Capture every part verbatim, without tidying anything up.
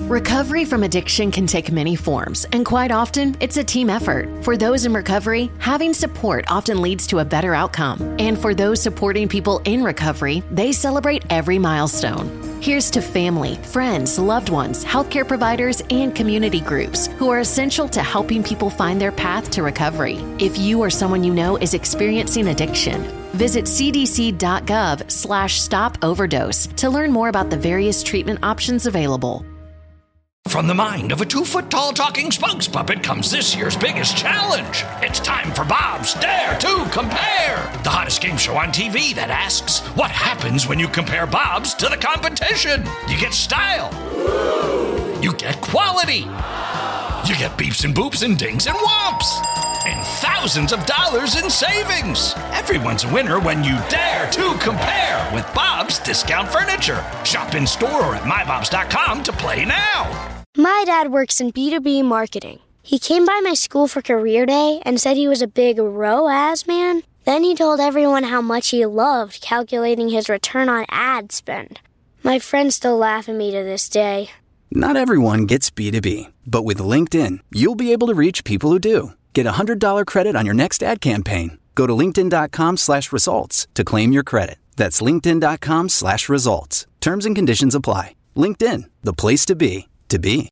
Recovery from addiction can take many forms, and quite often, it's a team effort. For those in recovery, having support often leads to a better outcome. And for those supporting people in recovery, they celebrate every milestone. Here's to family, friends, loved ones, healthcare providers, and community groups who are essential to helping people find their path to recovery. If you or someone you know is experiencing addiction, visit cdc.gov slash stop overdose to learn more about the various treatment options available. From the mind of a two-foot-tall talking spokes puppet comes this year's biggest challenge. It's time for Bob's Dare to Compare, the hottest game show on T V that asks, what happens when you compare Bob's to the competition? You get style. You get quality. You get beeps and boops and dings and whomps. And thousands of dollars in savings. Everyone's a winner when you dare to compare with Bob's Discount Furniture. Shop in store or at my bobs dot com to play now. My dad works in B two B marketing. He came by my school for career day and said he was a big R O A S man. Then he told everyone how much he loved calculating his return on ad spend. My friends still laugh at me to this day. Not everyone gets B two B, but with LinkedIn, you'll be able to reach people who do. Get a one hundred dollars credit on your next ad campaign. Go to linkedin.com slash results to claim your credit. That's linkedin.com slash results. Terms and conditions apply. LinkedIn, the place to be, to be.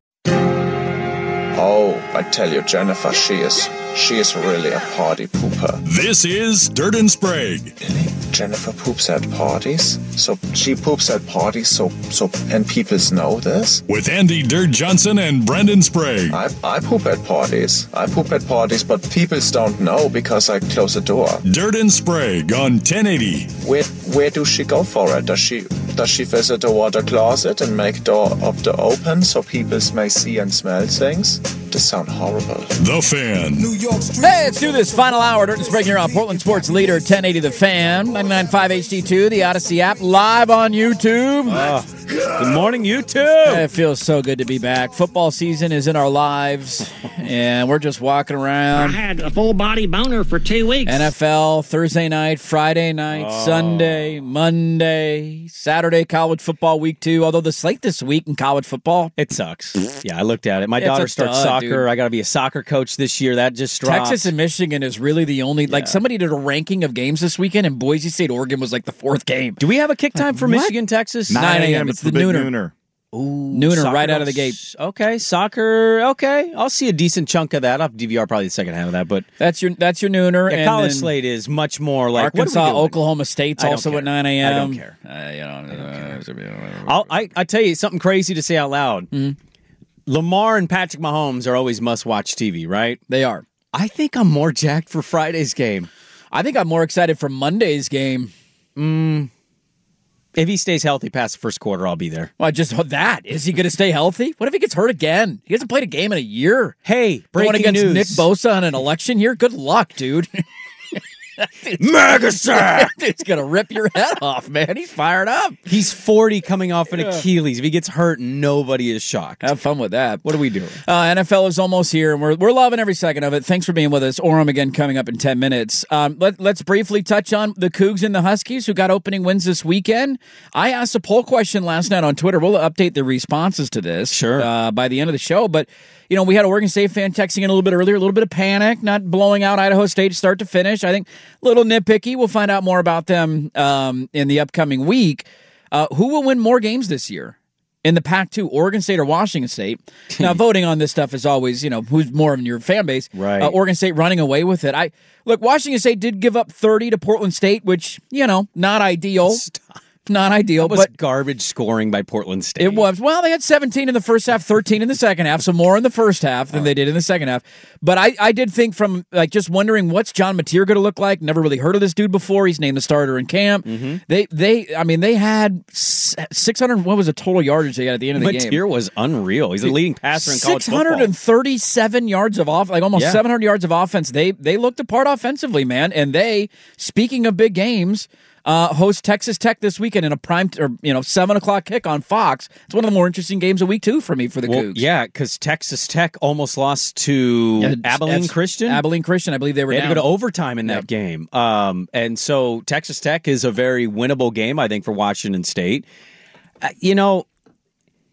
Oh, I tell you, Jennifer, she is, she is really a party pooper. This is Dirt and Sprague. Really? Jennifer poops at parties? So she poops at parties, so, so, and people know this? With Andy Dirt Johnson and Brendan Sprague. I, I poop at parties. I poop at parties, but people don't know because I close the door. Dirt and Sprague on ten eighty. Where, where does she go for it? Does she, does she visit the water closet and make door of the open so people may see and smell things? This sounds horrible. The Fan. New York Street. Hey, let's do this final hour. Dirt and Sprague here on Portland Sports Leader ten eighty The Fan, ninety-nine point five H D two, the Odyssey app, live on YouTube. Oh, good morning, YouTube. It feels so good to be back. Football season is in our lives, and we're just walking around. I had a full body boner for two weeks. N F L, Thursday night, Friday night, oh. Sunday, Monday, Saturday, college football week two. Although the slate this week in college football, it sucks. Yeah, I looked at it. My it's daughter starts stud, soccer. Dude. I got to be a soccer coach this year. That just dropped. Texas and Michigan is really the only, yeah. like somebody did a ranking of games this weekend, and Boise State, Oregon was like the fourth game. Do we have a kick time for what? Michigan, Texas? nine a.m. It's, it's the, the nooner. nooner. Ooh, nooner right out of the gate. Okay, soccer. Okay, I'll see a decent chunk of that. I'll D V R probably the second half of that, but that's your that's your nooner. Yeah, and college slate is much more like Arkansas, Oklahoma State's also care. at nine a.m. I don't care. Uh, you know, I don't care. I'll, I I tell you something crazy to say out loud. Mm-hmm. Lamar and Patrick Mahomes are always must-watch T V, right? They are. I think I'm more jacked for Friday's game. I think I'm more excited for Monday's game. Mm. If he stays healthy past the first quarter, I'll be there. Well, just that. Is he going to stay healthy? What if he gets hurt again? He hasn't played a game in a year. Hey, breaking breaking against news. Nick Bosa on an election year? Good luck, dude. Megasack! It's going to rip your head off, man. He's fired up. He's forty coming off an yeah. Achilles. If he gets hurt, nobody is shocked. Have fun with that. What are we doing? Uh, N F L is almost here, and we're we're loving every second of it. Thanks for being with us. Orem again coming up in ten minutes. Um, let, let's briefly touch on the Cougs and the Huskies who got opening wins this weekend. I asked a poll question last night on Twitter. We'll update the responses to this sure. uh, by the end of the show, but you know, we had an Oregon State fan texting in a little bit earlier, a little bit of panic, not blowing out Idaho State start to finish. I think a little nitpicky. We'll find out more about them um, in the upcoming week. Uh, who will win more games this year in the Pac two, Oregon State or Washington State? Now, voting on this stuff is always, you know, who's more in your fan base. Right. Uh, Oregon State running away with it. I Look, Washington State did give up thirty to Portland State, which, you know, not ideal. Stop. Not ideal, that was but garbage scoring by Portland State. It was. Well, they had seventeen in the first half, thirteen in the second half, so more in the first half than they did in the second half. But I, I did think from, like, just wondering what's John Mateer going to look like. Never really heard of this dude before. He's named the starter in camp. Mm-hmm. They, they, I mean, they had six hundred, what was the total yardage they had at the end of the Mateer game? Mateer was unreal. He's the leading passer in college football. six hundred thirty-seven yards of off, like almost yeah. seven hundred yards of offense. They, they looked the part offensively, man. And they, speaking of big games, Uh, host Texas Tech this weekend in a prime, or you know, seven o'clock kick on Fox. It's one of the more interesting games of week two for me for the well, Cougs. Yeah, because Texas Tech almost lost to yeah, Abilene Christian. Abilene Christian, I believe they were. They down. had to go to overtime in yep. that game. Um, and so Texas Tech is a very winnable game, I think, for Washington State. Uh, you know,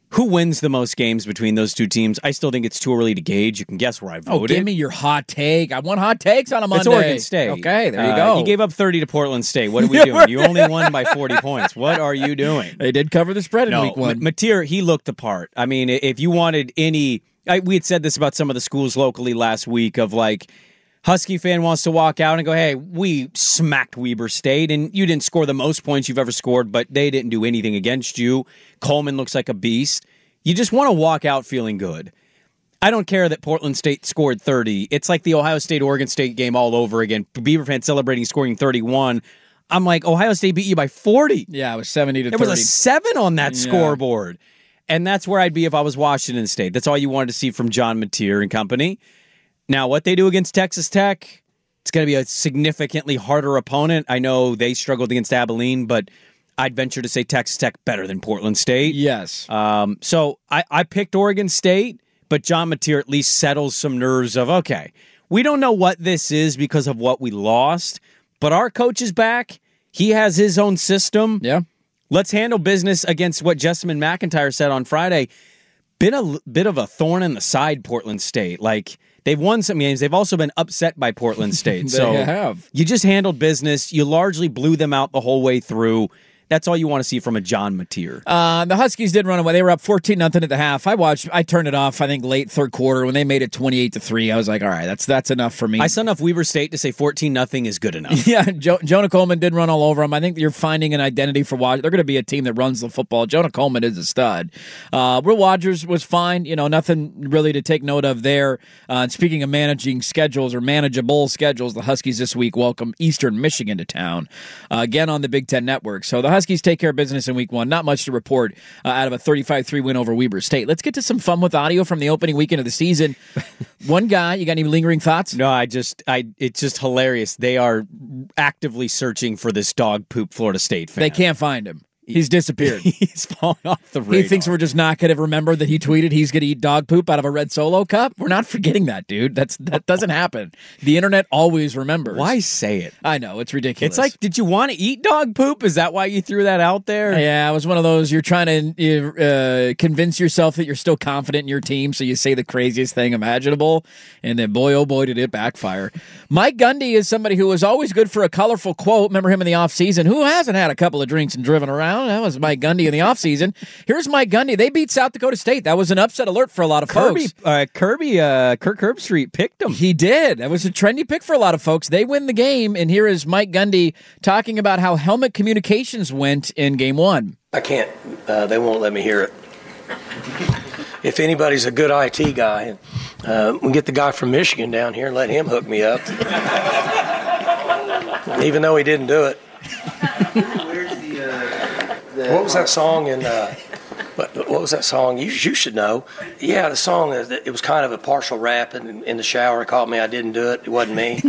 Who wins the most games between those two teams? I still think it's too early to gauge. You can guess where I voted. Oh, give me your hot take. I want hot takes on a Monday. It's Oregon State. Okay, there you uh, go. You gave up thirty to Portland State. What are we doing? You only won by forty points. What are you doing? They did cover the spread in no, week one. M- Mateer, he looked the part. I mean, if you wanted any... I, we had said this about some of the schools locally last week of like, Husky fan wants to walk out and go, hey, we smacked Weber State, and you didn't score the most points you've ever scored, but they didn't do anything against you. Coleman looks like a beast. You just want to walk out feeling good. I don't care that Portland State scored thirty. It's like the Ohio State-Oregon State game all over again. Beaver fans celebrating scoring thirty-one. I'm like, Ohio State beat you by forty. Yeah, it was seventy to there thirty. There was a seven on that yeah. scoreboard. And that's where I'd be if I was Washington State. That's all you wanted to see from John Mateer and company. Now, what they do against Texas Tech, it's going to be a significantly harder opponent. I know they struggled against Abilene, but I'd venture to say Texas Tech better than Portland State. Yes. Um, so I, I picked Oregon State, but John Mateer at least settles some nerves of, okay, we don't know what this is because of what we lost, but our coach is back. He has his own system. Yeah. Let's handle business against what Jessamine McIntyre said on Friday. Been a bit of a thorn in the side, Portland State. Like, they've won some games. They've also been upset by Portland State. they so have. You just handled business. You largely blew them out the whole way through. That's all you want to see from a John Mateer. Uh, the Huskies did run away. They were up fourteen nothing at the half. I watched. I turned it off. I think late third quarter when they made it twenty-eight to three. I was like, all right, that's that's enough for me. I saw enough Weber State to say fourteen nothing is good enough. Yeah, jo- Jonah Coleman did run all over them. I think you're finding an identity for Washington. They're going to be a team that runs the football. Jonah Coleman is a stud. Uh, Will Rogers was fine. You know, nothing really to take note of there. Uh, and speaking of managing schedules or manageable schedules, the Huskies this week welcome Eastern Michigan to town uh, again on the Big Ten Network. So the Huskies take care of business in week one. Not much to report uh, out of a thirty-five three win over Weber State. Let's get to some fun with audio from the opening weekend of the season. One guy, you got any lingering thoughts? No, I just, I. It's just hilarious. They are actively searching for this dog poop Florida State fan. They can't find him. He's disappeared. He's fallen off the radar. He thinks we're just not going to remember that he tweeted he's going to eat dog poop out of a red Solo cup. We're not forgetting that, dude. That's That doesn't happen. The internet always remembers. Why say it? I know. It's ridiculous. It's like, did you want to eat dog poop? Is that why you threw that out there? Yeah, it was one of those, you're trying to uh, convince yourself that you're still confident in your team, so you say the craziest thing imaginable, and then boy, oh boy, did it backfire. Mike Gundy is somebody who was always good for a colorful quote. Remember him in the offseason? Who hasn't had a couple of drinks and driven around? That was Mike Gundy in the offseason. Here's Mike Gundy. They beat South Dakota State. That was an upset alert for a lot of Kirby, folks. Uh, Kirby, uh, Kirk Herbstreit picked him. He did. That was a trendy pick for a lot of folks. They win the game, and here is Mike Gundy talking about how helmet communications went in game one. I can't. Uh, they won't let me hear it. If anybody's a good I T guy, uh, we get the guy from Michigan down here and let him hook me up. Even though he didn't do it. Where's the, uh, the what was that song in, uh, what, what was that song? You, you should know. Yeah, the song, it was kind of a partial rap in, in the shower. It caught me, I didn't do it. It wasn't me.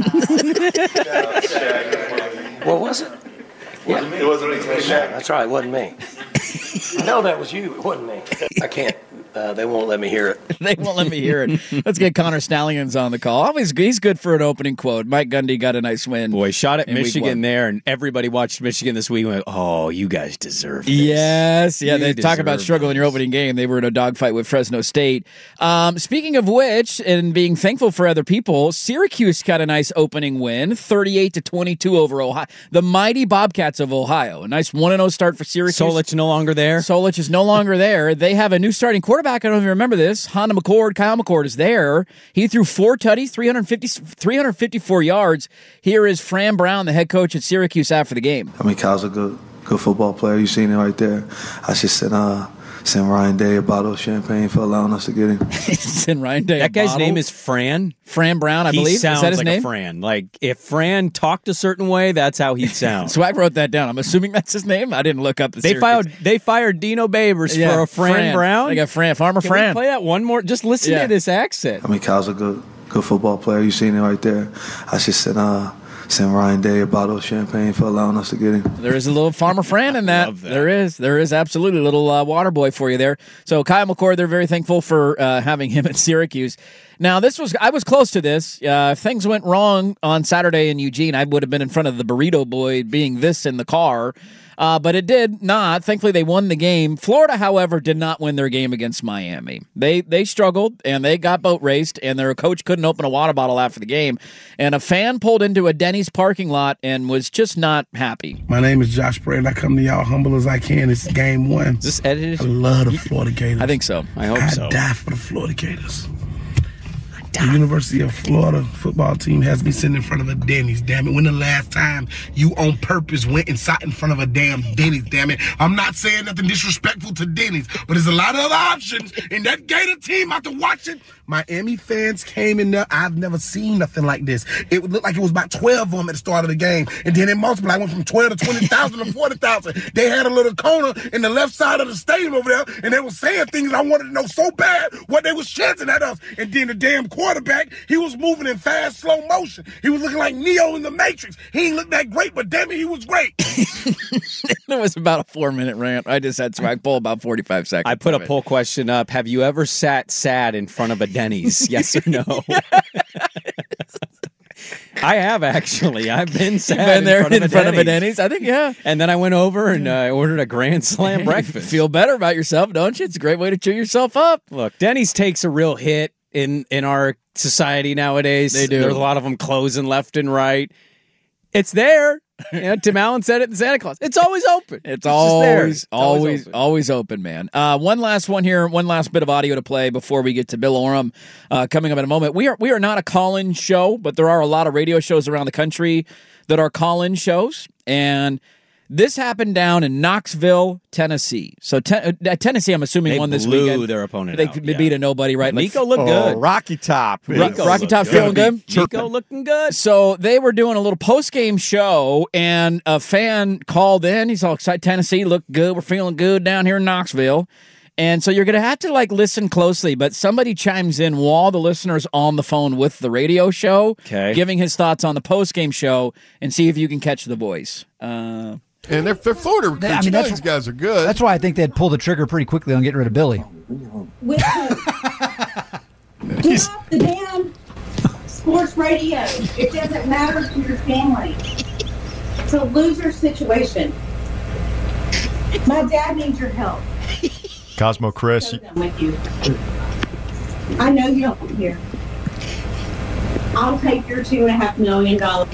What was it? Yeah. It wasn't me. Yeah, that's right, it wasn't me. No, that was you. It wasn't me. I can't. Uh, they won't let me hear it. They won't let me hear it. Let's get Connor Stallions on the call. Always, he's good for an opening quote. Mike Gundy got a nice win. Boy, shot at Michigan there, and everybody watched Michigan this week and went, oh, you guys deserve this. Yes. Yeah, you they talk about struggle in your opening game. They were in a dogfight with Fresno State. Um, speaking of which, and being thankful for other people, Syracuse got a nice opening win, thirty-eight to twenty-two over Ohio. The mighty Bobcats of Ohio. A nice one and oh start for Syracuse. Solich no longer there. Solich is no longer there. They have a new starting quarterback. I don't even remember this. Honda McCord, Kyle McCord is there. He threw four tutties, three hundred fifty, three hundred fifty-four yards. Here is Fran Brown, the head coach at Syracuse after the game. I mean, Kyle's a good good football player. You've seen it right there. I should send, uh, send Ryan Day a bottle of champagne for allowing us to get him. Send Ryan Day That a guy's bottle. name is Fran. Fran Brown, I he believe. Sounds is that his like name? a Fran. Like, if Fran talked a certain way, that's how he'd sound. So I wrote that down. I'm assuming that's his name. I didn't look up the They Syracuse. fired, they fired Dino Babers Yeah, for a Fran, Fran Brown. They got Fran, Farmer Can Fran. we play that one more? Just listen Yeah. to this accent. I mean, Kyle's a good good football player. You've seen it right there. I should send, uh, send Ryan Day a bottle of champagne for allowing us to get him. There is a little Farmer Fran in that. Love that. There is. There is absolutely a little uh, water boy for you there. So Kyle McCord, they're very thankful for uh, having him at Syracuse. Now, this was I was close to this. Uh, if things went wrong on Saturday in Eugene, I would have been in front of the Burrito Boy being this in the car. Uh, but it did not. Thankfully, they won the game. Florida, however, did not win their game against Miami. They they struggled, and they got boat raced, and their coach couldn't open a water bottle after the game. And a fan pulled into a Denny's parking lot and was just not happy. My name is Josh Bray, and I come to y'all humble as I can. It's game one. Is this edited? I love the Florida Gators. I think so. I hope I so. I die for the Florida Gators. The University of Florida football team has me sitting in front of a Denny's, damn it. When the last time you on purpose went and sat in front of a damn Denny's, damn it? I'm not saying nothing disrespectful to Denny's, but there's a lot of other options. And that Gator team, after watching, Miami fans came in there. I've never seen nothing like this. It looked like it was about twelve of them at the start of the game. And then it multiplied. I went from twelve to twenty thousand to forty thousand. They had a little corner in the left side of the stadium over there, and they were saying things I wanted to know so bad what they was chanting at us. And then the damn quarterback, he was moving in fast, slow motion. He was looking like Neo in the Matrix. He ain't look that great, but damn it, he was great. It was about a four-minute rant. I just had swag pull about forty-five seconds. I put a it. poll question up. Have you ever sat sad in front of a Denny's? Yes or no? I have, actually. I've been sad been there in front, in of, a front of a Denny's. Denny's. I think, yeah. And then I went over and uh, ordered a Grand Slam breakfast. Feel better about yourself, don't you? It's a great way to cheer yourself up. Look, Denny's takes a real hit in, in our society nowadays. They do. There's a lot of them closing left and right. It's there. You know, Tim Allen said it in Santa Claus. It's always open. It's, it's always, it's always, always open. always open, man. Uh, one last one here, one last bit of audio to play before we get to Bill Oram uh, coming up in a moment. We are we are not a call-in show, but there are a lot of radio shows around the country that are call-in shows, and this happened down in Knoxville, Tennessee. So ten, uh, Tennessee, I'm assuming, They won this blew weekend. their opponent They out, could yeah. beat a nobody, right? Nico Like, looked Oh, good. Rocky Top. Ro- is- Rocky Top feeling good. Nico looking good. So they were doing a little post-game show, and a fan called in. He's all excited. Tennessee looked good. We're feeling good down here in Knoxville. And so you're going to have to, like, listen closely. But somebody chimes in while the listener's on the phone with the radio show, Okay. giving his thoughts on the post-game show, and see if you can catch the voice. Uh, And they're, they're Florida recruits. I mean, You know that's- these guys are good. That's why I think they'd pull the trigger pretty quickly on getting rid of Billy. With Get off the damn sports radio. It doesn't matter to your family. It's a loser situation. My dad needs your help. Cosmo Chris. I'm with you. I know you don't care. I'll take your two and a half million dollars.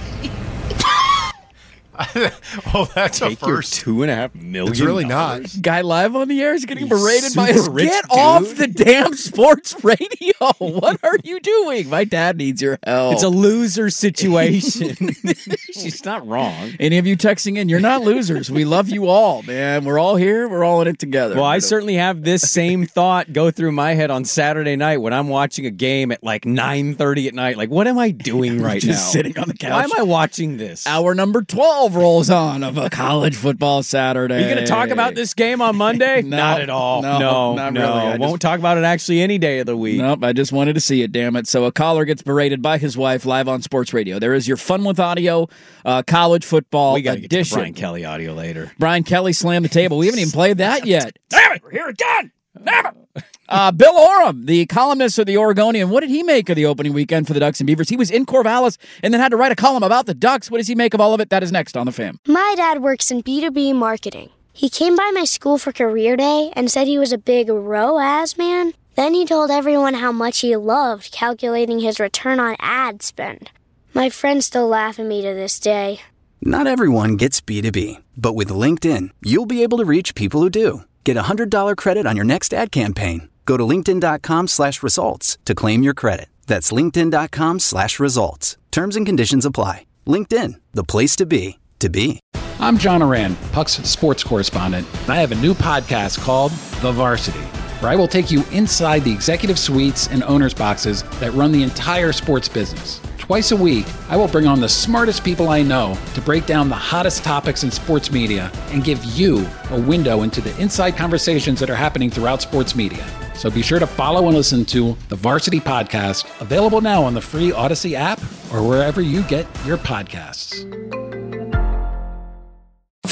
Oh, that's Take a your first. two and a half million. It's really dollars. not. guy live on the air is getting berated by super his. rich Get dude. off the damn sports radio. What are you doing? My dad needs your help. It's a loser situation. She's not wrong. Any of you texting in, you're not losers. We love you all, man. We're all here. We're all in it together. Well, I certainly have this same thought go through my head on Saturday night when I'm watching a game at like nine thirty at night. Like, what am I doing right Just now? sitting on the couch. Why am I watching this? Hour number twelve rolls on of a college football Saturday. Are you going to talk about this game on Monday? No, not at all. no, No, not no. really. I Won't just- talk about it actually any day of the week. Nope, I just wanted to see it, damn it. So a caller gets berated by his wife live on sports radio. There is your Fun with Audio uh, college football We got to get to edition. Brian Kelly audio later. Brian Kelly slammed the table. We haven't even played that yet. Damn it, we're here again. Damn it. Uh, Bill Oram, the columnist of the Oregonian, what did he make of the opening weekend for the Ducks and Beavers? He was in Corvallis and then had to write a column about the Ducks. What does he make of all of it? That is next on The Fam. My dad works in B two B marketing. He came by my school for career day and said he was a big R O A S man. Then he told everyone how much he loved calculating his return on ad spend. My friends still laugh at me to this day. Not everyone gets B two B, but with LinkedIn, you'll be able to reach people who do. Get a one hundred dollars credit on your next ad campaign. Go to linkedin.com slash results to claim your credit. That's linkedin.com slash results. Terms and conditions apply. LinkedIn, the place to be, to be. I'm John Oran, Puck's sports correspondent, and I have a new podcast called The Varsity, where I will take you inside the executive suites and owner's boxes that run the entire sports business. Twice a week, I will bring on the smartest people I know to break down the hottest topics in sports media and give you a window into the inside conversations that are happening throughout sports media. So be sure to follow and listen to The Varsity Podcast, available now on the free Odyssey app or wherever you get your podcasts.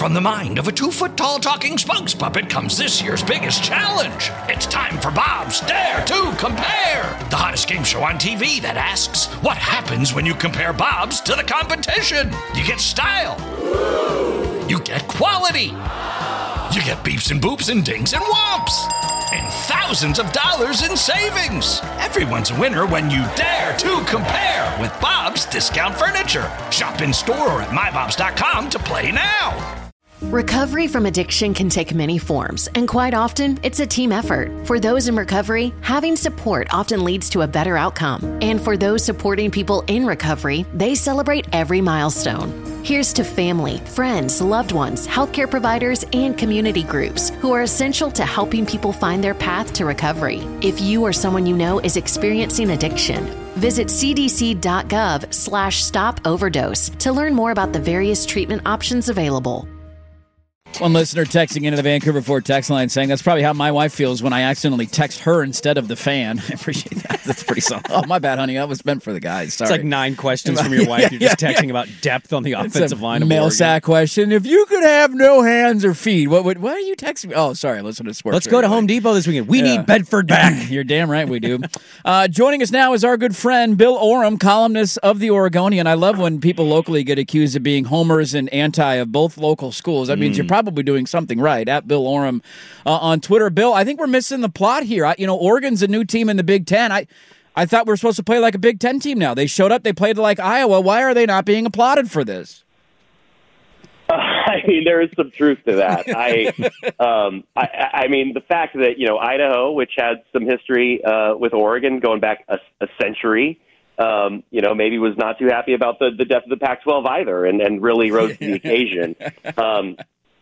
from the mind of a two-foot-tall talking spokes puppet comes this year's biggest challenge. It's time for Bob's Dare to Compare, the hottest game show on T V that asks, what happens when you compare Bob's to the competition? You get style. You get quality. You get beeps and boops and dings and whomps. And thousands of dollars in savings. Everyone's a winner when you dare to compare with Bob's Discount Furniture. Shop in store or at my bobs dot com to play now. Recovery from addiction can take many forms, and quite often, it's a team effort. For those in recovery, having support often leads to a better outcome. And for those supporting people in recovery, they celebrate every milestone. Here's to family, friends, loved ones, healthcare providers, and community groups who are essential to helping people find their path to recovery. If you or someone you know is experiencing addiction, visit c d c dot gov slash stop overdose to learn more about the various treatment options available. One listener texting into the Vancouver Ford text line saying that's probably how my wife feels when I accidentally text her instead of the fan. I appreciate that. That's pretty solid. Oh, my bad, honey. That was meant for the guys. Sorry. It's like nine questions from your wife. yeah, You're just yeah, texting yeah. about depth on the offensive line of mail Oregon. sack question. If you could have no hands or feet, what would? Why are you texting me? Oh, sorry. Listen to sports. Let's go to Home Depot this weekend. We Yeah. need Bedford back. You're damn right we do. Uh, joining us now is our good friend Bill Oram, columnist of the Oregonian. I love when people locally get accused of being homers and anti of both local schools. That means Mm. you're probably doing something right. At Bill Oram uh, on Twitter. Bill, I think we're missing the plot here. I, you know, Oregon's a new team in the Big Ten. I, I thought we were supposed to play like a Big Ten team now. They showed up. They played like Iowa. Why are they not being applauded for this? Uh, I mean, there is some truth to that. I, um, I, I mean, the fact that you know Idaho, which had some history uh, with Oregon going back a, a century, um, you know, maybe was not too happy about the, the death of the Pac twelve either, and, and really rose to the occasion. Um,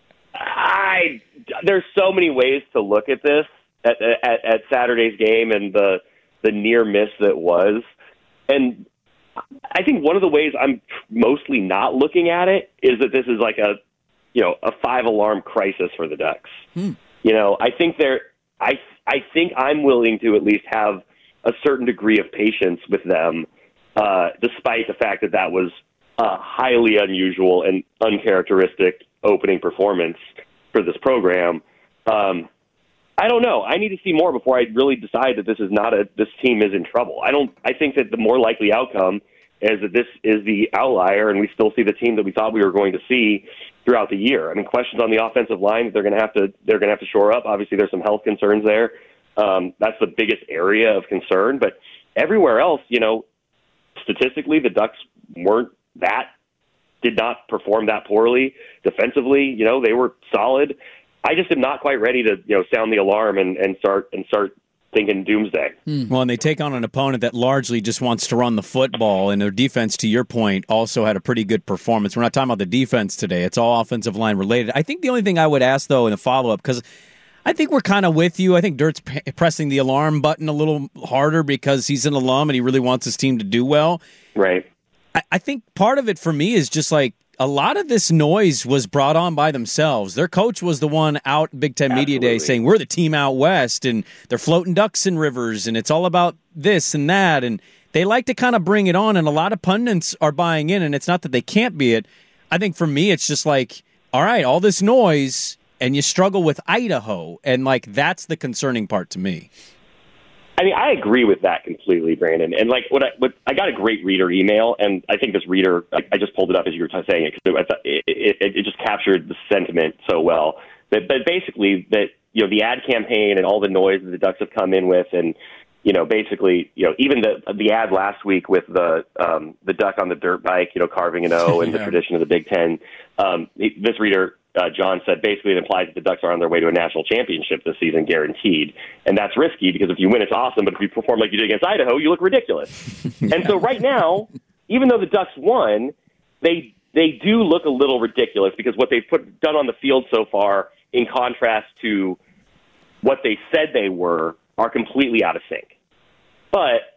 I there's so many ways to look at this at, at, at Saturday's game and the the near miss that was, and I think one of the ways I'm mostly not looking at it is that this is like a you know a five alarm crisis for the Ducks. Hmm. You know, I think they're I I think I'm willing to at least have a certain degree of patience with them, uh, despite the fact that that was a highly unusual and uncharacteristic opening performance for this program. Um, I don't know. I need to see more before I really decide that this is not a, this team is in trouble. I don't, I think that the more likely outcome is that this is the outlier and we still see the team that we thought we were going to see throughout the year. I mean, questions on the offensive line that they're going to have to, they're going to have to shore up. Obviously there's some health concerns there. Um, that's the biggest area of concern, but everywhere else, you know, statistically, the Ducks weren't that did not perform that poorly defensively. You know, they were solid. I just am not quite ready to, you know, sound the alarm and, and start and start thinking doomsday. Hmm. Well, and they take on an opponent that largely just wants to run the football, and their defense, to your point, also had a pretty good performance. We're not talking about the defense today. It's all offensive line related. I think the only thing I would ask, though, in a follow-up, because I think we're kind of with you. I think Dirt's p- pressing the alarm button a little harder because he's an alum and he really wants his team to do well. Right. I, I think part of it for me is just like a lot of this noise was brought on by themselves. Their coach was the one out Big Ten Media Day saying, we're the team out west, and they're floating ducks in rivers, and it's all about this and that. And they like to kind of bring it on, and a lot of pundits are buying in, and it's not that they can't be it. I think for me, it's just like, all right, all this noise, and you struggle with Idaho, and like that's the concerning part to me. I mean, I agree with that completely, Brandon. And like, what I what I got a great reader email, and I think this reader, I, I just pulled it up as you were saying it because it, it, it, it just captured the sentiment so well. But, but basically, that you know, the ad campaign and all the noise that the Ducks have come in with, and you know, basically, you know, even the the ad last week with the um, the duck on the dirt bike, you know, carving an O and yeah. the tradition of the Big Ten. Um, this reader. Uh, John said basically it implies that the Ducks are on their way to a national championship this season, guaranteed. And that's risky because if you win, it's awesome. But if you perform like you did against Idaho, you look ridiculous. yeah. And so right now, even though the Ducks won, they they do look a little ridiculous because what they've put done on the field so far, in contrast to what they said they were, are completely out of sync. But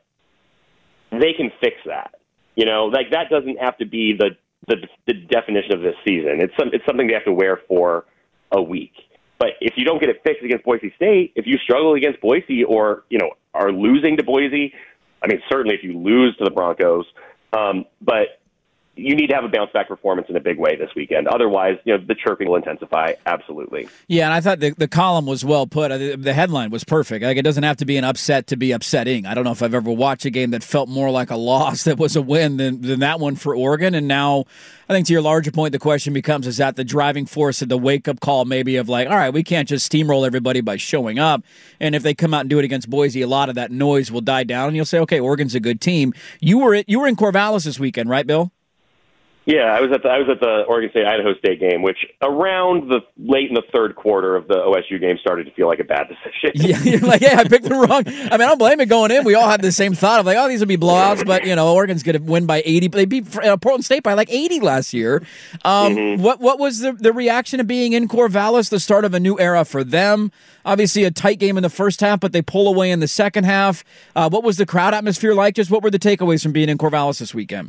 they can fix that. You know, like that doesn't have to be the The, the definition of this season. It's some, it's something they have to wear for a week. But if you don't get it fixed against Boise State, if you struggle against Boise or, you know, are losing to Boise, I mean, certainly if you lose to the Broncos, um, but you need to have a bounce back performance in a big way this weekend. Otherwise, you know, the chirping will intensify. Absolutely. Yeah, and I thought the, the column was well put. The headline was perfect. Like, it doesn't have to be an upset to be upsetting. I don't know if I've ever watched a game that felt more like a loss that was a win than, than that one for Oregon. And now, I think to your larger point, the question becomes, is that the driving force of the wake-up call maybe of like, all right, we can't just steamroll everybody by showing up. And if they come out and do it against Boise, a lot of that noise will die down, and you'll say, okay, Oregon's a good team. You were you were in Corvallis this weekend, right, Bill? Yeah, I was at the I was at the Oregon State Idaho State game, which around the late in the third quarter of the O S U game started to feel like a bad decision. Yeah, you're like, yeah, I picked the wrong. I mean, I don't blame it going in. We all had the same thought of like, oh, these will be blowouts, but you know, Oregon's going to win by eighty. They beat uh, Portland State by like eighty last year. Um, mm-hmm. What what was the the reaction of being in Corvallis? The start of a new era for them. Obviously, a tight game in the first half, but they pull away in the second half. Uh, what was the crowd atmosphere like? Just what were the takeaways from being in Corvallis this weekend?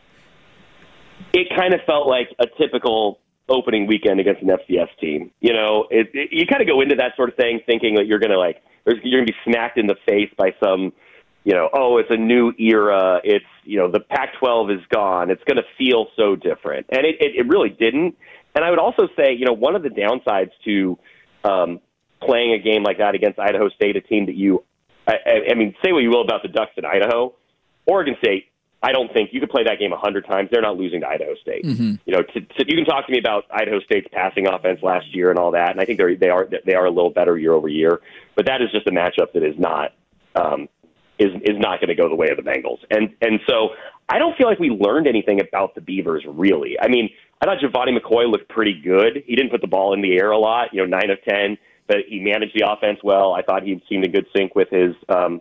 It kind of felt like a typical opening weekend against an F C S team. You know, it, it, you kind of go into that sort of thing thinking that you're going to like, you're going to be smacked in the face by some, you know, oh, it's a new era. It's, you know, the Pac twelve is gone. It's going to feel so different. And it, it, it really didn't. And I would also say, you know, one of the downsides to um, playing a game like that against Idaho State, a team that you, I, I mean, say what you will about the Ducks in Idaho, Oregon State, I don't think you could play that game a hundred times. They're not losing to Idaho State. Mm-hmm. You know, to, to, you can talk to me about Idaho State's passing offense last year and all that, and I think they're, they are they are a little better year over year. But that is just a matchup that is not um, is is not going to go the way of the Bengals. And and so I don't feel like we learned anything about the Beavers really. I mean, I thought Giovanni McCoy looked pretty good. He didn't put the ball in the air a lot. You know, nine of ten, but he managed the offense well. I thought he seemed in good sync with his. Um,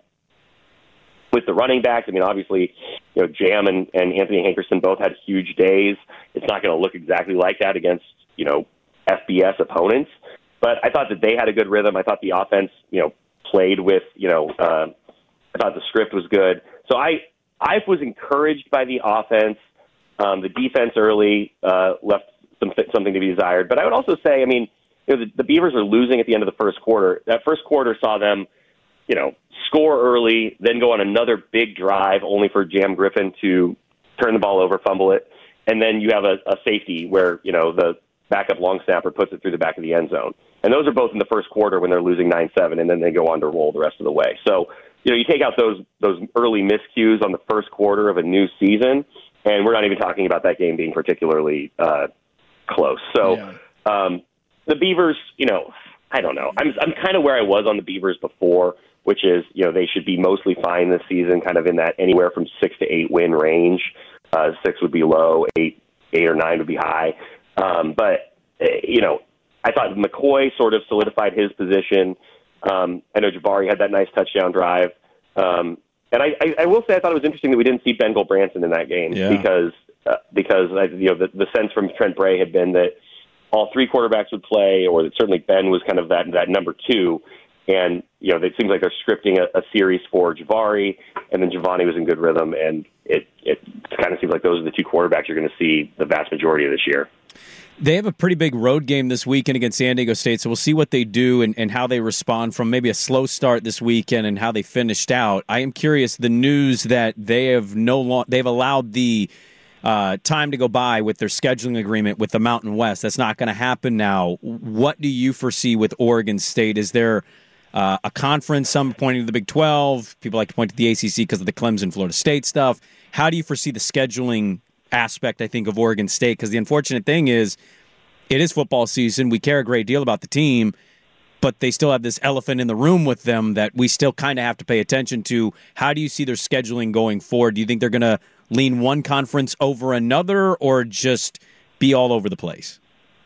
With the running backs, I mean, obviously, you know, Jam and, and Anthony Hankerson both had huge days. It's not going to look exactly like that against, you know, F B S opponents. But I thought that they had a good rhythm. I thought the offense, you know, played with, you know, uh, I thought the script was good. So I, I was encouraged by the offense. Um, the defense early uh, left some, something to be desired. But I would also say, I mean, you know, the, the Beavers are losing at the end of the first quarter. That first quarter saw them, you know, score early, then go on another big drive, only for Jam Griffin to turn the ball over, fumble it, and then you have a, a safety where, you know, the backup long snapper puts it through the back of the end zone. And those are both in the first quarter when they're losing nine seven, and then they go on to roll the rest of the way. So, you know, you take out those those early miscues on the first quarter of a new season, and we're not even talking about that game being particularly uh, close. So yeah. um, the Beavers, you know, I don't know. I'm I'm kind of where I was on the Beavers before, which is, you know, they should be mostly fine this season, kind of in that anywhere from six to eight win range. Uh, six would be low, eight, eight or nine would be high. Um, but, you know, I thought McCoy sort of solidified his position. Um, I know Jabari had that nice touchdown drive. Um, and I, I, I will say I thought it was interesting that we didn't see Ben Branson in that game yeah. because, uh, because I, you know, the, the sense from Trent Bray had been that all three quarterbacks would play, or that certainly Ben was kind of that, that number two. And, you know, it seems like they're scripting a, a series for Jabari, and then Giovanni was in good rhythm, and it, it kind of seems like those are the two quarterbacks you're going to see the vast majority of this year. They have a pretty big road game this weekend against San Diego State, so we'll see what they do and, and how they respond from maybe a slow start this weekend and how they finished out. I am curious, the news that they have no long, they've allowed the uh, time to go by with their scheduling agreement with the Mountain West. That's not going to happen now. What do you foresee with Oregon State? Is there Uh, a conference, some pointing to the Big twelve. People like to point to the A C C because of the Clemson, Florida State stuff. How do you foresee the scheduling aspect, I think, of Oregon State? Because the unfortunate thing is it is football season. We care a great deal about the team, but they still have this elephant in the room with them that we still kind of have to pay attention to. How do you see their scheduling going forward? Do you think they're going to lean one conference over another or just be all over the place?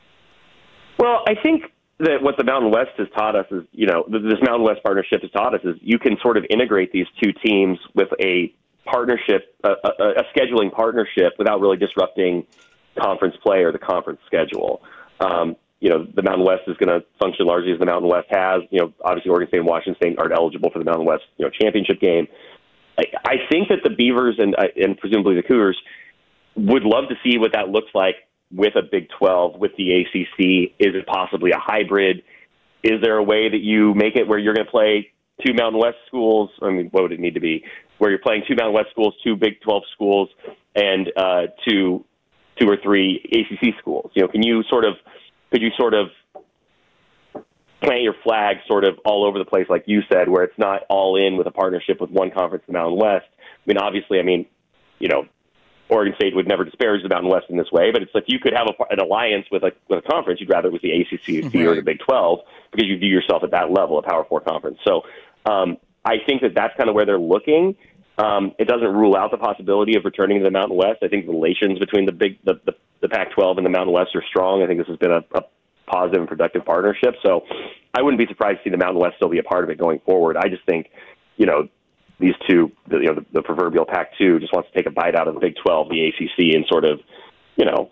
Well, I think that what the Mountain West has taught us is, you know, this Mountain West partnership has taught us is you can sort of integrate these two teams with a partnership, a, a, a scheduling partnership without really disrupting conference play or the conference schedule. Um, you know, the Mountain West is going to function largely as the Mountain West has. You know, obviously Oregon State and Washington State aren't eligible for the Mountain West, you know, championship game. I, I think that the Beavers and and presumably the Cougars would love to see what that looks like with a Big twelve, with the A C C. Is it possibly a hybrid? Is there a way that you make it where you're going to play two Mountain West schools? I mean, what would it need to be? Where you're playing two Mountain West schools, two Big twelve schools, and uh, to two or three A C C schools? You know, can you sort of could you sort of plant your flag sort of all over the place, like you said, where it's not all in with a partnership with one conference, the Mountain West? I mean, obviously, I mean, you know, Oregon State would never disparage the Mountain West in this way, but it's like you could have a, an alliance with a, with a conference. You'd rather it was the A C C right. or the Big twelve because you view yourself at that level, a Power Four conference. So um, I think that that's kind of where they're looking. Um, it doesn't rule out the possibility of returning to the Mountain West. I think relations between the big the, the, the Pac twelve and the Mountain West are strong. I think this has been a, a positive and productive partnership. So I wouldn't be surprised to see the Mountain West still be a part of it going forward. I just think, you know, these two, the, you know, the, the proverbial Pac two just wants to take a bite out of the Big twelve, the A C C, and sort of, you know,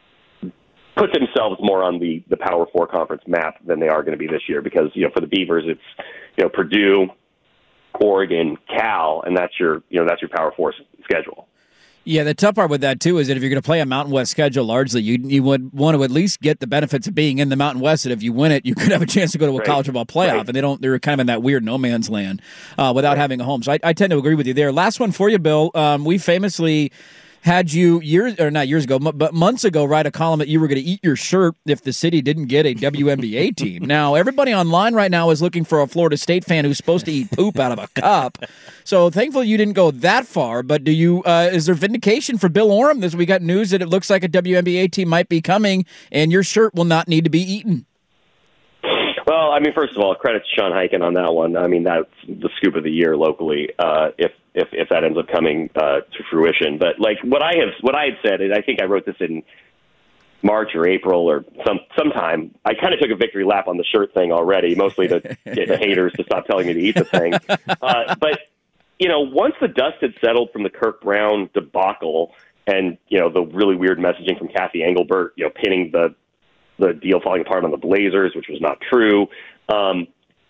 put themselves more on the, the Power Four conference map than they are going to be this year. Because, you know, for the Beavers, it's, you know, Purdue, Oregon, Cal, and that's your, you know, that's your Power Four schedule. Yeah, the tough part with that, too, is that if you're going to play a Mountain West schedule largely, you you would want to at least get the benefits of being in the Mountain West, and if you win it, you could have a chance to go to a right. college football playoff, right. and they don't, they're kind of in that weird no man's land uh, without right. having a home. So I, I tend to agree with you there. Last one for you, Bill. Um, we famously had you years, or not years ago, but months ago, write a column that you were going to eat your shirt if the city didn't get a W N B A team. Now, everybody online right now is looking for a Florida State fan who's supposed to eat poop out of a cup. So thankfully you didn't go that far, but do you? Uh, is there vindication for Bill Oram? This we got news that it looks like a W N B A team might be coming, and your shirt will not need to be eaten. Well, I mean, first of all, credit to Sean Highkin on that one. I mean, that's the scoop of the year locally. Uh, if if if that ends up coming uh, to fruition, but like what I have, what I had said, and I think I wrote this in March or April or some sometime. I kind of took a victory lap on the shirt thing already, mostly to get the haters to stop telling me to eat the thing. Uh, but you know, once the dust had settled from the Kirk Brown debacle, and you know the really weird messaging from Kathy Engelbert, you know, pinning the the deal falling apart on the Blazers, which was not true. Um,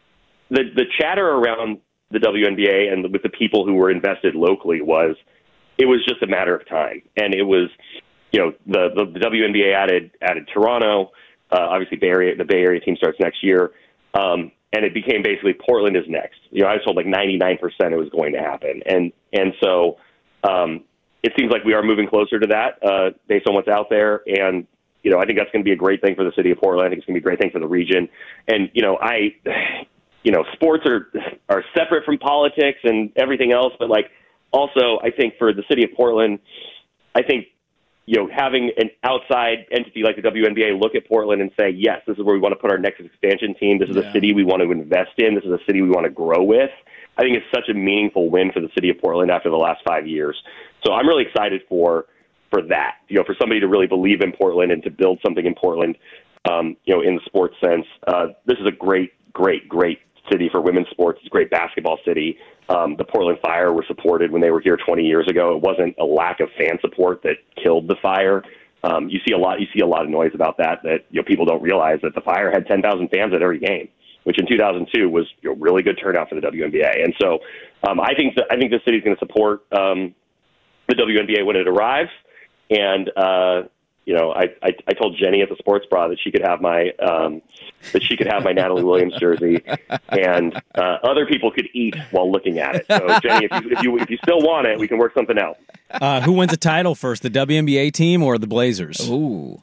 the the chatter around the W N B A and with the people who were invested locally was, it was just a matter of time. And it was, you know, the, the, the W N B A added added Toronto. Uh, obviously, Bay Area, the Bay Area team starts next year. Um, and it became basically Portland is next. You know, I was told like ninety-nine percent it was going to happen. And, and so um, it seems like we are moving closer to that uh, based on what's out there. And, you know, I think that's going to be a great thing for the city of Portland. I think it's going to be a great thing for the region. And, you know, I, you know, sports are, are separate from politics and everything else. But like, also, I think for the city of Portland, I think, you know, having an outside entity like the W N B A look at Portland and say, yes, this is where we want to put our next expansion team. This is yeah. a city we want to invest in. This is a city we want to grow with. I think it's such a meaningful win for the city of Portland after the last five years. So I'm really excited for, for that, you know, for somebody to really believe in Portland and to build something in Portland, um, you know, in the sports sense. Uh, this is a great, great, great city for women's sports. It's a great basketball city. Um, the Portland Fire were supported when they were here twenty years ago. It wasn't a lack of fan support that killed the Fire. Um, you see a lot, you see a lot of noise about that, that, you know, people don't realize that the Fire had ten thousand fans at every game, which in two thousand two was, you know, really good turnout for the W N B A. And so, um, I think that, I think the city's going to support, um, the W N B A when it arrives. And, uh, you know, I, I, I told Jenny at the Sports Bra that she could have my, um, that she could have my Natalie Williams jersey, and uh, other people could eat while looking at it. So, Jenny, if you, if you, if you still want it, we can work something out. Uh, who wins the title first, the W N B A team or the Blazers? Ooh.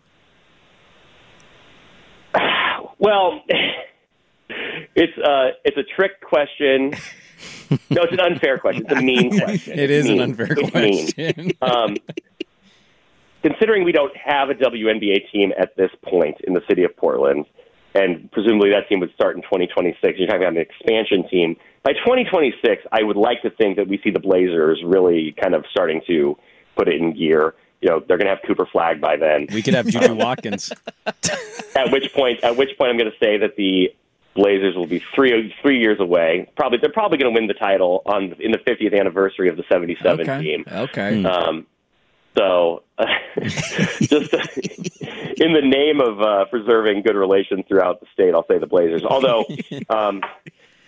Well, it's, uh, it's a trick question. No, it's an unfair question. It's a mean question. It it's is mean. an unfair it's question. Um, considering we don't have a W N B A team at this point in the city of Portland, and presumably that team would start in twenty twenty-six, you're talking about an expansion team. By twenty twenty-six, I would like to think that we see the Blazers really kind of starting to put it in gear. You know, they're going to have Cooper Flagg by then. We could have Juju Watkins. At which point, at which point, I'm going to say that the Blazers will be three three years away. Probably they're probably going to win the title on in the fiftieth anniversary of the seventy-seven okay. team. Okay. Um, so, uh, just uh, in the name of uh, preserving good relations throughout the state, I'll say the Blazers. Although, um,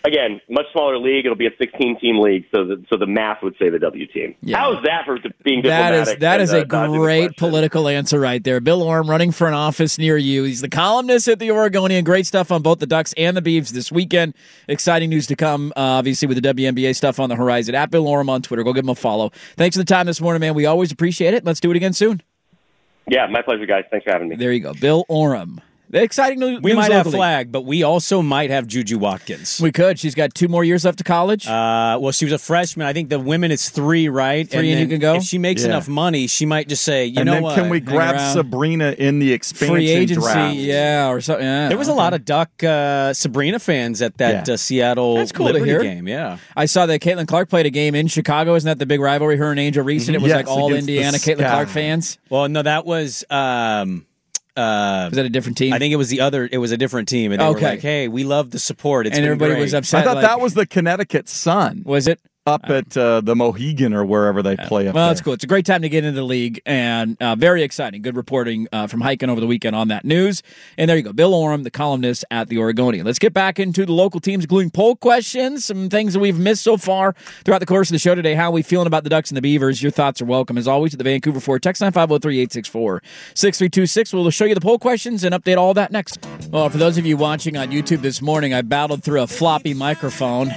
again, much smaller league. It'll be a sixteen-team league, so the, so the math would say the W team. Yeah. How's that for being That diplomatic? is that and, is uh, a great political answer right there. Bill Orm running for an office near you. He's the columnist at the Oregonian. Great stuff on both the Ducks and the Beavs this weekend. Exciting news to come, uh, obviously, with the W N B A stuff on the horizon. At Bill Orm on Twitter. Go give him a follow. Thanks for the time this morning, man. We always appreciate it. Let's do it again soon. Yeah, my pleasure, guys. Thanks for having me. There you go. Bill Orm. The exciting news. We might have locally. Flag, but we also might have Juju Watkins. We could. She's got two more years left to college. Uh, well, she was a freshman. I think the women is three, right? Three and, and you can go? If she makes Yeah. enough money, she might just say, you and know then what? can we Hang grab around. Sabrina in the expansion Free agency, draft? yeah, or something. Yeah, There was a okay. lot of Duck uh, Sabrina fans at that Yeah. uh, Seattle That's cool Liberty to hear. game. Yeah. I saw that Caitlin Clark played a game in Chicago. Isn't that the big rivalry? Her and Angel Reese, and it was Yes, like all against the Indiana Caitlin Sky. Clark fans. Well, no, that was. Um, uh, Was that a different team? I think it was the other. It was a different team, and they Okay. were like, "Hey, we love the support." It's and been everybody great. was upset. I thought like- that was the Connecticut Sun. Was it? Up at uh, the Mohegan or wherever they play up Well, there. it's cool. It's a great time to get into the league, and uh, very exciting. Good reporting uh, from Hiken over the weekend on that news. And there you go. Bill Orem, the columnist at the Oregonian. Let's get back into the local teams, including poll questions, some things that we've missed so far throughout the course of the show today. How are we feeling about the Ducks and the Beavers? Your thoughts are welcome, as always, at the Vancouver Ford text line five oh three, eight six four, six three two six. We'll show you the poll questions and update all that next. Well, for those of you watching on YouTube this morning, I battled through a floppy microphone.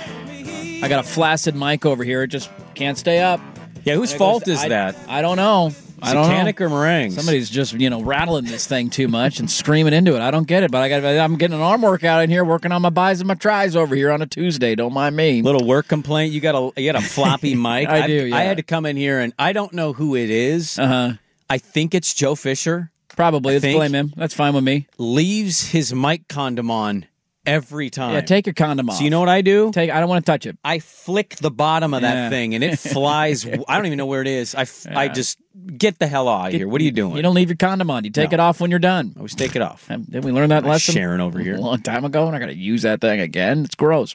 I got a flaccid mic over here. It just can't stay up. Yeah, whose And it fault goes- is I- that? I don't know. I Is it don't know. Kanik or meringues? Somebody's just, you know, rattling this thing too much and screaming into it. I don't get it, but I got. I'm getting an arm workout in here, working on my buys and my tries over here on a Tuesday. Don't mind me. Little work complaint. You got a you got a floppy mic. I do, yeah. I had to come in here, and I don't know who it is. Uh huh. I think it's Joe Fisher. Probably. I Let's think. blame him. That's fine with me. Leaves his mic condom on every time. Yeah, take your condom off. So you know what I do? Take. I don't want to touch it. I flick the bottom of that Yeah. thing, and it flies. I don't even know where it is. I, f- I just get the hell out of here. What are you doing? You don't leave your condom on. You take No. it off when you're done. I always take it off. Didn't we learn that I'm lesson? Sharon over here. A long time ago, and I got to use that thing again. It's gross.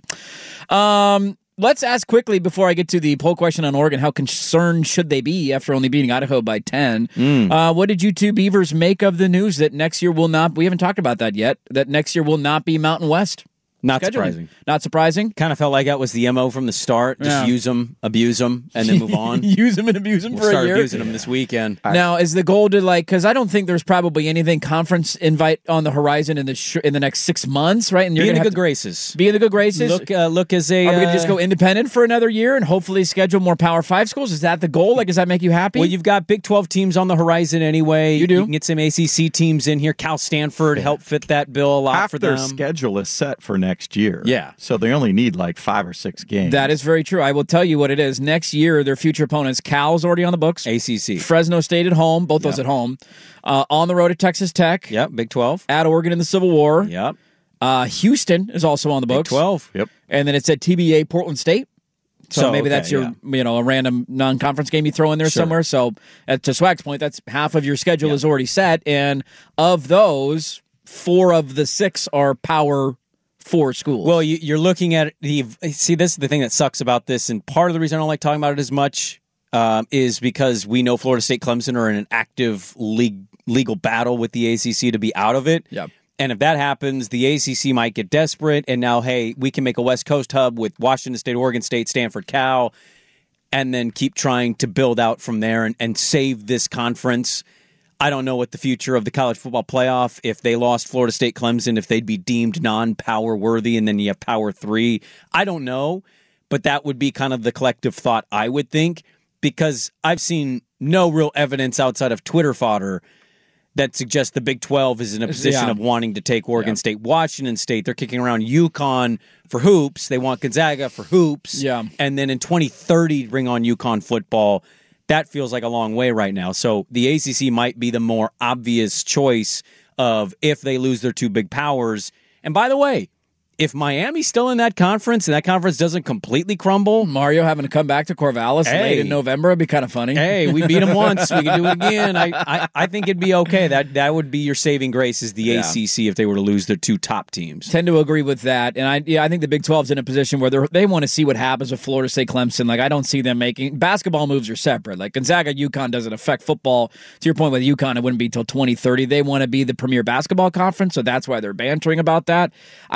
Um, let's ask quickly before I get to the poll question on Oregon: how concerned should they be after only beating Idaho by ten? Mm. Uh, what did you two Beavers make of the news that next year will not? We haven't talked about that yet. That next year will not be Mountain West. Not Scheduling. surprising. Not surprising. Kind of felt like that was the M O from the start. Just Yeah. use them, abuse them, and then move on. Use them and abuse them We'll for a start year. abusing them this weekend. Now, is the goal to like? Because I don't think there's probably anything conference invite on the horizon in the sh- in the next six months, right? And Be in gonna the have good to- graces. Be in the good graces. Look, uh, look as a. Are we going uh, to just go independent for another year and hopefully schedule more Power Five schools? Is that the goal? Like, does that make you happy? Well, you've got Big twelve teams on the horizon anyway. You do. You can get some A C C teams in here. Cal Stanford help fit that bill a lot Half for their them. schedule is set for next year. Yeah. So they only need like five or six games. That is very true. I will tell you what it is. Next year, their future opponents, Cal's already on the books. A C C. Fresno State at home, both those Yep. at home. Uh, on the road at Texas Tech. Yep, Big twelve. At Oregon in the Civil War. Yep. Uh, Houston is also on the Big books. twelve. Yep. And then it's at T B A Portland State. So, So, maybe okay, that's your, yeah. you know, a random non-conference game you throw in there Sure. somewhere. So, at, to Swag's point, that's half of your schedule is already set, and of those, four of the six are Power Four schools. Well, you, you're looking at the. See, this is the thing that sucks about this, and part of the reason I don't like talking about it as much um, is because we know Florida State, Clemson are in an active league legal battle with the A C C to be out of it. Yep. And if that happens, the A C C might get desperate, and now, hey, we can make a West Coast hub with Washington State, Oregon State, Stanford, Cal, and then keep trying to build out from there and, and save this conference. I don't know what the future of the college football playoff, if they lost Florida State, Clemson, if they'd be deemed non-power worthy, and then you have power three. I don't know, but that would be kind of the collective thought, I would think, because I've seen no real evidence outside of Twitter fodder that suggests the Big twelve is in a position Yeah. of wanting to take Oregon Yeah. State, Washington State. They're kicking around UConn for hoops. They want Gonzaga for hoops. Yeah. And then in twenty thirty, bring on UConn football. That feels like a long way right now. So the A C C might be the more obvious choice of if they lose their two big powers. And by the way, if Miami's still in that conference and that conference doesn't completely crumble, Mario having to come back to Corvallis Hey. late in November would be kind of funny. hey, we beat them once. We can do it again. I, I, I think it'd be okay. That that would be your saving grace is the Yeah. A C C if they were to lose their two top teams. Tend to agree with that, and I yeah I think the Big twelve's in a position where they they want to see what happens with Florida State, Clemson. Like I don't see them making basketball moves are separate. Like Gonzaga, UConn doesn't affect football. To your point with UConn, it wouldn't be till twenty thirty. They want to be the premier basketball conference, so that's why they're bantering about that. I don't see them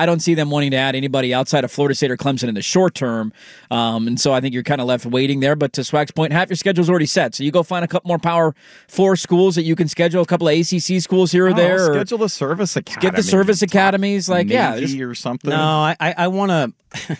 them wanting to add anybody outside of Florida State or Clemson in the short term. Um, and so I think you're kind of left waiting there. But to Swag's point, half your schedule's already set. So you go find a couple more Power Four schools that you can schedule, a couple of A C C schools here or Oh, there. or schedule the service academy. Get the service academies. Like, Navy yeah. just- or something. No, I I, I want to.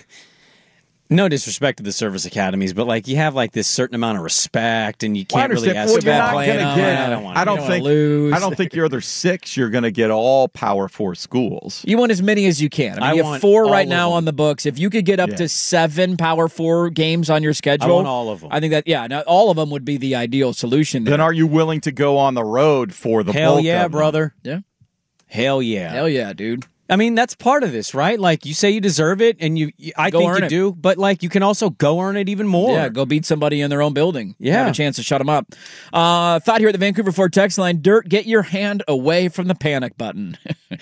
No disrespect to the service academies, but like you have like this certain amount of respect, and you Well, I can't really understand. ask Well, you're about not playing gonna them. get- I don't want. I don't You don't think. wanna lose. I don't think your other six. You're going to get all Power Four schools. You want as many as you can. I mean, I you have want four all right of now them. on the books. If you could get up Yeah. to seven Power Four games on your schedule, I want all of them. I think that, yeah, now all of them would be the ideal solution there. Then are you willing to go on the road for the Hell bulk yeah, of them? brother. Yeah. Hell yeah. Hell yeah, dude. I mean, that's part of this, right? Like you say you deserve it, and you, you I Go think earn you it. do, but like you can also go earn it even more. Yeah, go beat somebody in their own building. Yeah. Have a chance to shut them up. Uh, thought here at the Vancouver Ford text line, Dirt, get your hand away from the panic button.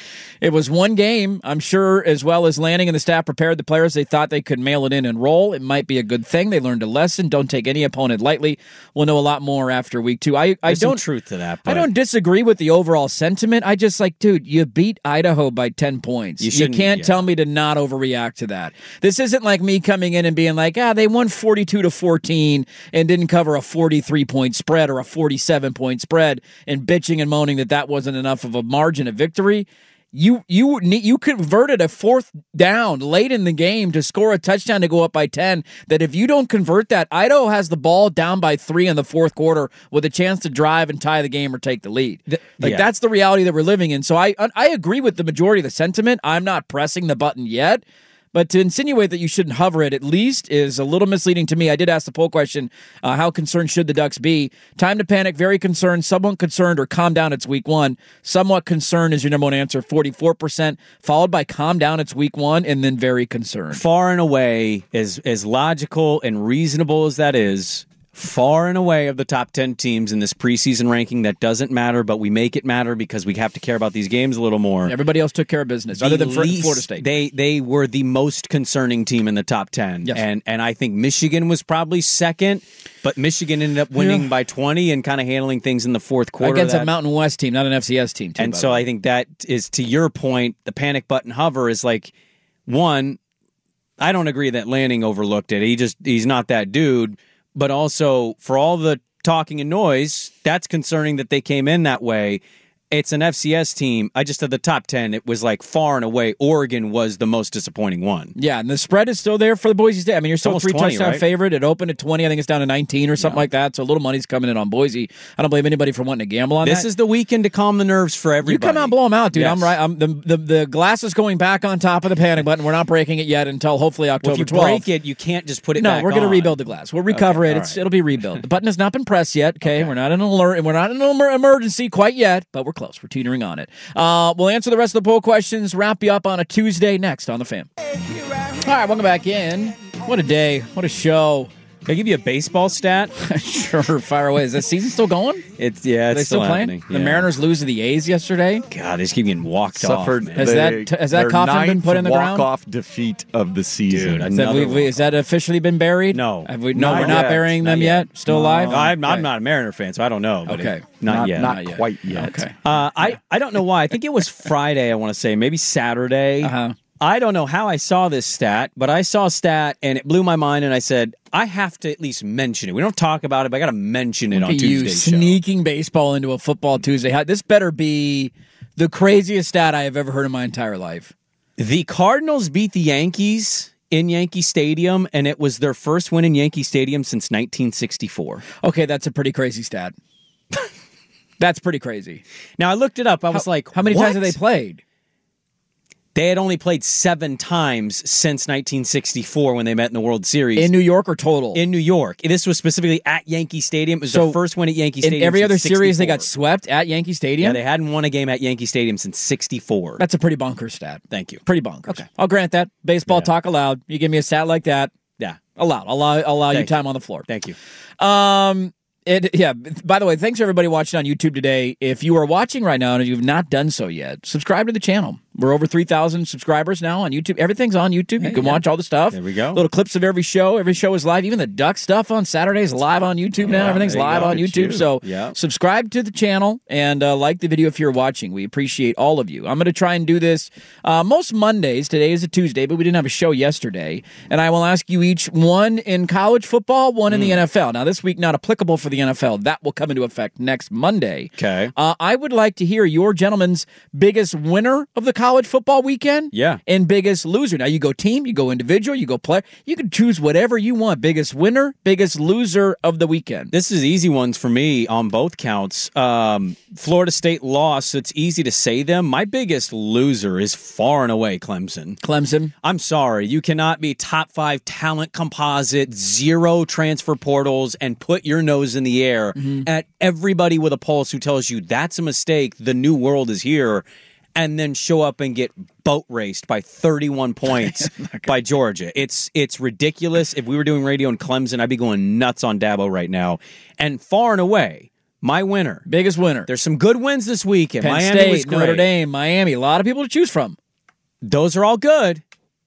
It was one game. I'm sure as well as Lanning and the staff prepared the players, they thought they could mail it in and roll. It might be a good thing. They learned a lesson. Don't take any opponent lightly. We'll know a lot more after week two. I, I There's some don't truth to that. I But don't disagree with the overall sentiment. I just like, dude, you beat Idaho by ten points. You You, shouldn't- can't yeah. tell me to not overreact to that. This isn't like me coming in and being like, ah, they won forty-two to fourteen and didn't cover a forty-three point spread or a forty-seven point spread and bitching and moaning that that wasn't enough of a margin of victory. You you you converted a fourth down late in the game to score a touchdown to go up by ten. That if you don't convert that, Idaho has the ball down by three in the fourth quarter with a chance to drive and tie the game or take the lead. Like yeah. that's the reality that we're living in. So I I agree with the majority of the sentiment. I'm not pressing the button yet. But to insinuate that you shouldn't hover it at least is a little misleading to me. I did ask the poll question, uh, how concerned should the Ducks be? Time to panic, very concerned, somewhat concerned, or calm down, it's week one. Somewhat concerned is your number one answer, forty-four percent, followed by calm down, it's week one, and then very concerned. far and away, as as logical and reasonable as that is, far and away of the top ten teams in this preseason ranking, that doesn't matter, but we make it matter because we have to care about these games a little more. Everybody else took care of business, The other than Fr- least- Florida State. They they were the most concerning team in the top ten. Yes. And and I think Michigan was probably second, but Michigan ended up winning Yeah. by twenty and kind of handling things in the fourth quarter. Against That- a Mountain West team, not an F C S team. Too, and by so the way. I think that is, to your point, the panic button hover is like, one, I don't agree that Lanning overlooked it. He just he's not that dude. But also, for all the talking and noise, that's concerning that they came in that way. It's an F C S team. I just, at the top ten, it was like far and away, Oregon was the most disappointing one. Yeah, and the spread is still there for the Boise State. I mean, you're still a Almost three twenty, touchdown right? favorite. It opened at twenty. I think it's down to nineteen or something like that. So a little money's coming in on Boise. I don't blame anybody for wanting to gamble on This that. is the weekend to calm the nerves for everybody. You come out, blow them out, dude. Yes. I'm right. I'm the, the the glass is going back on top of the panic button. We're not breaking it yet until hopefully Well, October if you twelfth. break it, you can't just put it no, back we're going to on. rebuild the glass. We'll recover Okay, it. all It's, right. It'll be rebuilt. The button has not been pressed yet. Okay, we're not in an alert, and we're not in an emer- emergency quite yet, but we're close. We're teetering on it. Uh, we'll answer the rest of the poll questions. Wrap you up on a Tuesday next on the Fan. All right, welcome back in. What a day! What a show! Can I give you a baseball stat? Sure, fire away. Is the season still going? It's yeah, Are it's they still, playing? happening. The Yeah. Mariners lose to the A's yesterday. God, they just keep getting walked Suffered off. Man. Has the- that- has that their coffin been ninth put in the ground? walk-off defeat of the season. Dude, Is that, Another we, we, is that officially been buried? No. Have we, no, Not we're not yet. burying them Not yet. yet. Still alive? I'm, I'm Okay. not a Mariner fan, so I don't know. But Okay. it- not, Not- yet. not Not yet. quite yet. Okay. Uh, I, I don't know why. I think it was Friday, I want to say. Maybe Saturday. Uh-huh. I don't know how I saw this stat, but I saw a stat and it blew my mind, and I said, I have to at least mention it. We don't talk about it, but I got to mention it Look on at you Tuesday's show. sneaking baseball into a football Tuesday. How- This better be the craziest stat I have ever heard in my entire life. The Cardinals beat the Yankees in Yankee Stadium, and it was their first win in Yankee Stadium since nineteen sixty-four. Okay, that's a pretty crazy stat. That's pretty crazy. Now, I looked it up. I was like, How many what? times have they played? They had only played seven times since nineteen sixty-four when they met in the World Series. In New York or total? In New York. This was specifically at Yankee Stadium. It was So, their first win at Yankee In Stadium. every since other series, they sixty-four. got swept at Yankee Stadium? Yeah, they hadn't won a game at Yankee Stadium since sixty-four. That's a pretty bonkers stat. Thank you. Pretty bonkers. Okay. I'll grant that. Baseball Yeah. talk allowed. You give me a stat like that, Yeah. allowed. I'll allow, I'll allow you Thank you. time on the floor. Thank you. Um, it, yeah. By the way, thanks for everybody watching on YouTube today. If you are watching right now and you've not done so yet, subscribe to the channel. We're over three thousand subscribers now on YouTube. Everything's on YouTube. You Hey, can yeah. watch all the stuff. There we go. Little clips of every show. Every show is live. Even the Duck stuff on Saturdays live on YouTube now. Yeah, Everything's there you live go. on Look at YouTube. you. So Yeah. subscribe to the channel and uh, like the video if you're watching. We appreciate all of you. I'm going to try and do this uh, most Mondays. Today is a Tuesday, but we didn't have a show yesterday. And I will ask you each one in college football, one in the N F L. Now, this week, not applicable for the N F L. That will come into effect next Monday. Okay. Uh, I would like to hear your gentleman's biggest winner of the college football weekend. Yeah. And biggest loser. Now, you go team, you go individual, you go player. You can choose whatever you want. Biggest winner, biggest loser of the weekend. This is easy ones for me on both counts. Um, Florida State lost, so it's easy to say them. My biggest loser is far and away Clemson. Clemson. I'm sorry. You cannot be top five talent composite, zero transfer portals, and put your nose in the air Mm-hmm. at everybody with a pulse who tells you that's a mistake, the new world is here, and then show up and get boat raced by thirty-one points by Georgia. It's it's ridiculous. If we were doing radio in Clemson, I'd be going nuts on Dabo right now. And far and away, my winner. Biggest winner. There's some good wins this weekend. Penn Miami State, was great. Notre Dame, Miami. A lot of people to choose from. Those are all good.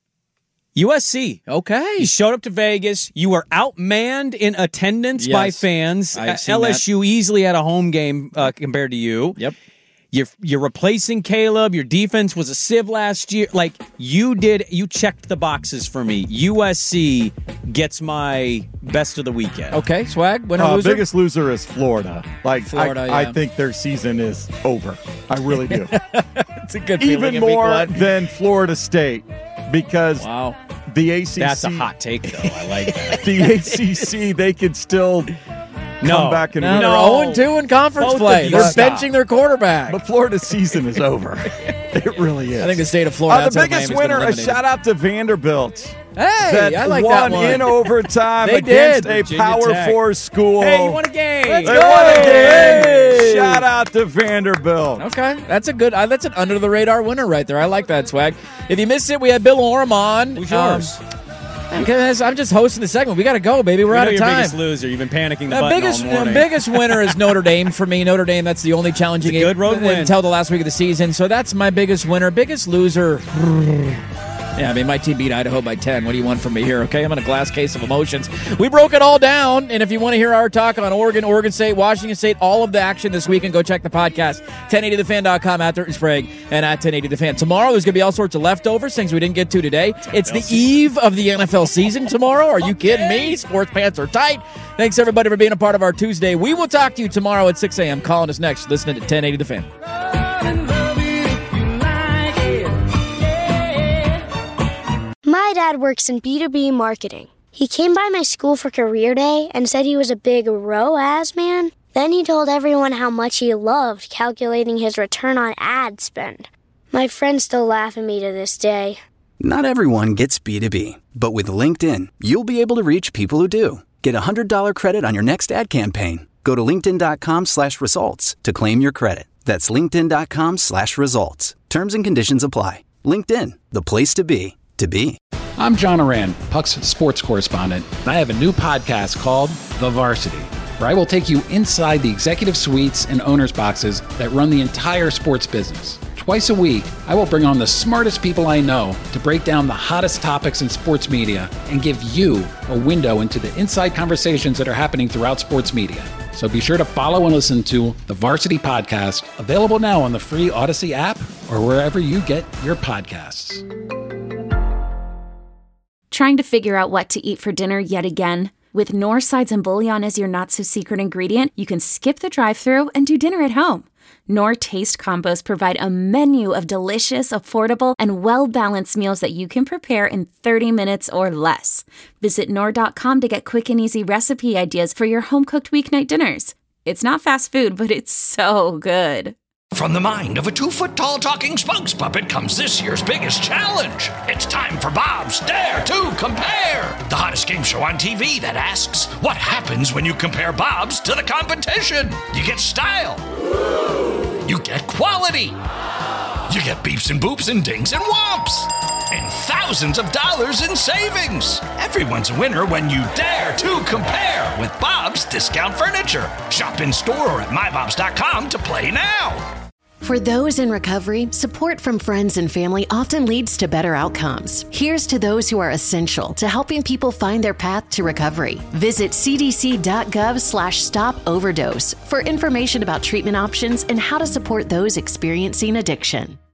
U S C. Okay. You showed up to Vegas. You were outmanned in attendance Yes. by fans. I've Uh, seen L S U easily had a home game uh, compared to you. Yep. You're, you're replacing Caleb. Your defense was a sieve last year. Like, you did, you checked the boxes for me. U S C gets my best of the weekend. Okay, Swag, winner, Uh, loser? biggest loser is Florida. Like, Florida, I, yeah. I think their season is over. I really do. It's a good feeling Even in week more one. than Florida State because Wow. the A C C. That's a hot take, though. I like that. The A C C, they could still No. come back and No, win. they're oh and two in conference Both play. of They're you stop. benching their quarterback. But Florida's season is over. It really is. I think the state of Florida. Uh, the outside of biggest Miami's been winner, a eliminated. shout out to Vanderbilt. Hey, that I like won that one. in overtime They against did. a Virginia Power Tech. Four school. Hey, you won a game. Let's They go. won a game. Hey. Shout out to Vanderbilt. Okay, that's a good. Uh, that's an under the radar winner right there. I like that, Swag. If you missed it, we had Bill Oram on. Who's Um, yours? Because I'm just hosting the segment. We got to go, baby. We're We out know of your time. biggest loser. You've been panicking the The button biggest, all the morning. biggest winner is Notre Dame for me. Notre Dame, that's the only challenging It's a good game road win. until the last week of the season. So that's my biggest winner. Biggest loser. Yeah, I mean, my team beat Idaho by ten. What do you want from me here, okay? I'm in a glass case of emotions. We broke it all down, and if you want to hear our talk on Oregon, Oregon State, Washington State, all of the action this weekend, go check the podcast, ten eighty the fan dot com, at Dirt and Sprague, and at ten eighty the fan. Tomorrow, there's going to be all sorts of leftovers, things we didn't get to today. It's the eve of the N F L season tomorrow. Are you kidding me? Sports pants are tight. Thanks, everybody, for being a part of our Tuesday. We will talk to you tomorrow at six a.m. Calling us next, listening to ten eighty the fan. My dad works in B two B marketing. He came by my school for career day and said he was a big R O A S man. Then he told everyone how much he loved calculating his return on ad spend. My friends still laugh at me to this day. Not everyone gets B two B, but with LinkedIn, you'll be able to reach people who do. Get a one hundred dollars credit on your next ad campaign. Go to linkedin.com slash results to claim your credit. That's linkedin.com slash results. Terms and conditions apply. LinkedIn, the place to be, to be. I'm John Oran, Puck's sports correspondent, and I have a new podcast called The Varsity, where I will take you inside the executive suites and owners' boxes that run the entire sports business. Twice a week, I will bring on the smartest people I know to break down the hottest topics in sports media and give you a window into the inside conversations that are happening throughout sports media. So be sure to follow and listen to The Varsity Podcast, available now on the free Odyssey app or wherever you get your podcasts. Trying to figure out what to eat for dinner yet again? With Knorr sides and bouillon as your not-so-secret ingredient, you can skip the drive-thru and do dinner at home. Knorr Taste Combos provide a menu of delicious, affordable, and well-balanced meals that you can prepare in thirty minutes or less. Visit Knorr dot com to get quick and easy recipe ideas for your home-cooked weeknight dinners. It's not fast food, but it's so good. From the mind of a two-foot-tall talking spokes puppet comes this year's biggest challenge. It's time for Bob's Dare to Compare, the hottest game show on T V that asks, what happens when you compare Bob's to the competition? You get style. You get quality. You get beeps and boops and dings and whomps. And thousands of dollars in savings. Everyone's a winner when you dare to compare with Bob's Discount Furniture. Shop in store or at my bobs dot com to play now. For those in recovery, support from friends and family often leads to better outcomes. Here's to those who are essential to helping people find their path to recovery. Visit cdc.gov slash stop overdose for information about treatment options and how to support those experiencing addiction.